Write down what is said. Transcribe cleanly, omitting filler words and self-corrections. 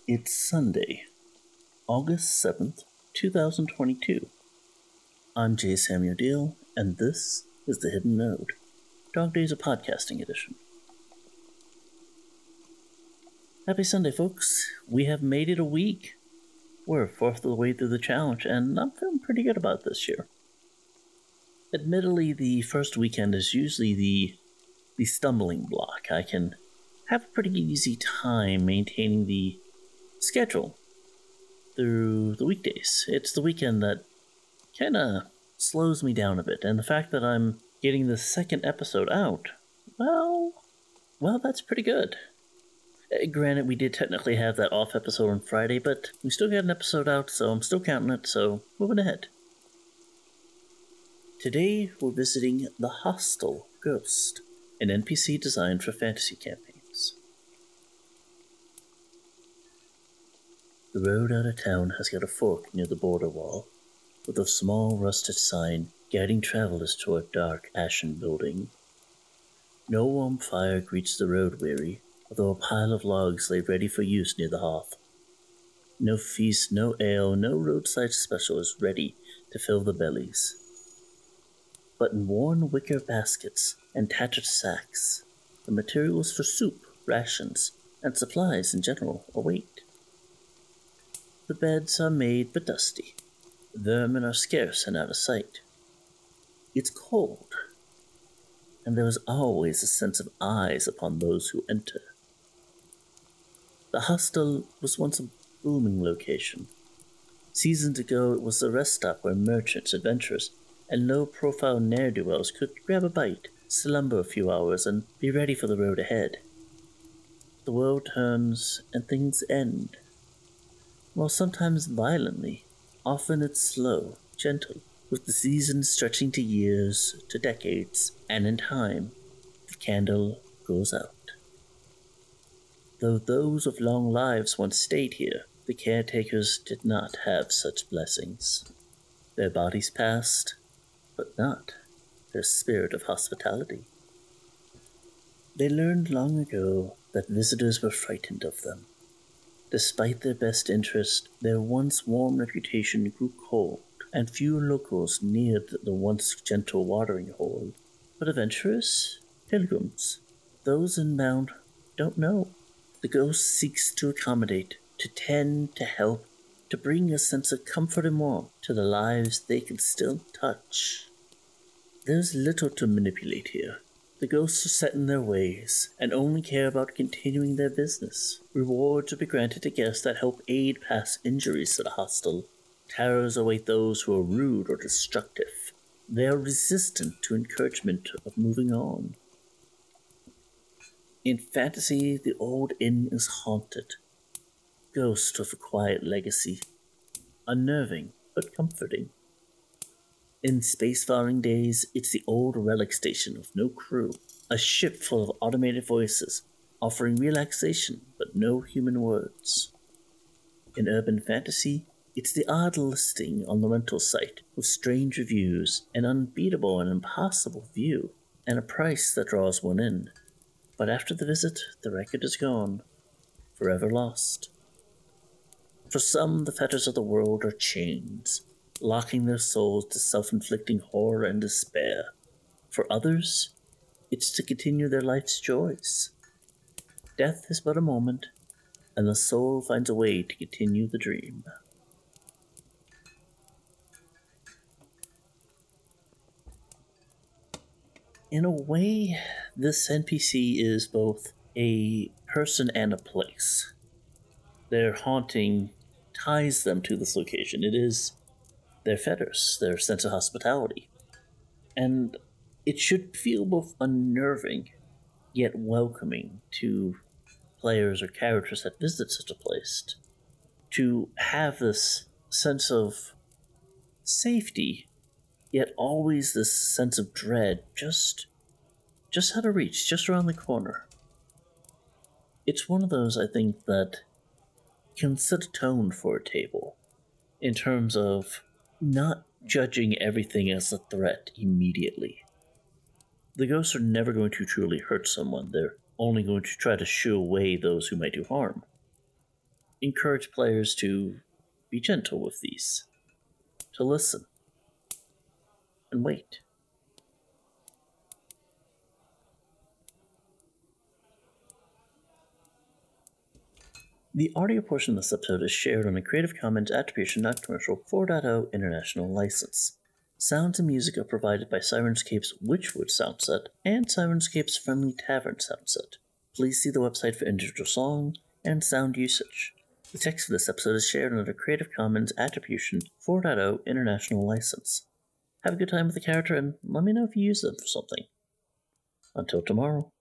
It's Sunday, August 7th, 2022. I'm J. Samuel Deal, and this is The Hidden Node, Dog Days of Podcasting Edition. Happy Sunday, folks. We have made it a week. We're a fourth of the way through the challenge, and I'm feeling pretty good about this year. Admittedly, the first weekend is usually the stumbling block. I can have a pretty easy time maintaining the schedule through the weekdays. It's the weekend that kind of slows me down a bit, and the fact that I'm getting the second episode out, well, that's pretty good. Granted, we did technically have that off episode on Friday, but we still got an episode out, so I'm still counting it, so moving ahead. Today, we're visiting the Hostel Ghost, an NPC designed for fantasy campaigns. The road out of town has got a fork near the border wall, with a small rusted sign guiding travelers to a dark, ashen building. No warm fire greets the road weary, although a pile of logs lay ready for use near the hearth. No feast, no ale, no roadside special is ready to fill the bellies. But in worn wicker baskets and tattered sacks, the materials for soup, rations, and supplies in general await. The beds are made but dusty. Vermin are scarce and out of sight. It's cold, and there is always a sense of eyes upon those who enter. The hostel was once a booming location. Seasons ago, it was the rest stop where merchants, adventurers, and low-profile ne'er-do-wells could grab a bite, slumber a few hours, and be ready for the road ahead. The world turns, and things end. While sometimes violently, often it's slow, gentle, with the seasons stretching to years, to decades, and in time, the candle goes out. Though those of long lives once stayed here, the caretakers did not have such blessings. Their bodies passed, but not their spirit of hospitality. They learned long ago that visitors were frightened of them. Despite their best interest, their once warm reputation grew cold, and few locals neared the once gentle watering hole. But adventurers, pilgrims, those inbound don't know. The ghost seeks to accommodate, to tend, to help, to bring a sense of comfort and warmth to the lives they can still touch. There's little to manipulate here. The ghosts are set in their ways, and only care about continuing their business. Rewards will be granted to guests that help aid past injuries to the hostel. Terrors await those who are rude or destructive. They are resistant to encouragement of moving on. In fantasy, the old inn is haunted. Ghost of a quiet legacy. Unnerving, but comforting. In spacefaring days, it's the old relic station with no crew, a ship full of automated voices, offering relaxation but no human words. In urban fantasy, it's the odd listing on the rental site with strange reviews, an unbeatable and impossible view, and a price that draws one in. But after the visit, the record is gone, forever lost. For some, the fetters of the world are chains, locking their souls to self-inflicting horror and despair. For others, it's to continue their life's joys. Death is but a moment, and the soul finds a way to continue the dream. In a way, this NPC is both a person and a place. Their haunting ties them to this location. It is their fetters, their sense of hospitality. And it should feel both unnerving, yet welcoming to players or characters that visit such a place. To have this sense of safety, yet always this sense of dread, just out of reach, just around the corner. It's one of those, I think, that can set a tone for a table, in terms of not judging everything as a threat immediately. The ghosts are never going to truly hurt someone. They're only going to try to shoo away those who might do harm. encourage players to be gentle with these, to listen, and wait. The audio portion of this episode is shared on a Creative Commons Attribution Non-Commercial 4.0 International License. Sounds and music are provided by Syrinscape's Witchwood Soundset and Syrinscape's Friendly Tavern Soundset. Please see the website for individual song and sound usage. The text for this episode is shared under Creative Commons Attribution 4.0 International License. Have a good time with the character and let me know if you use them for something. Until tomorrow.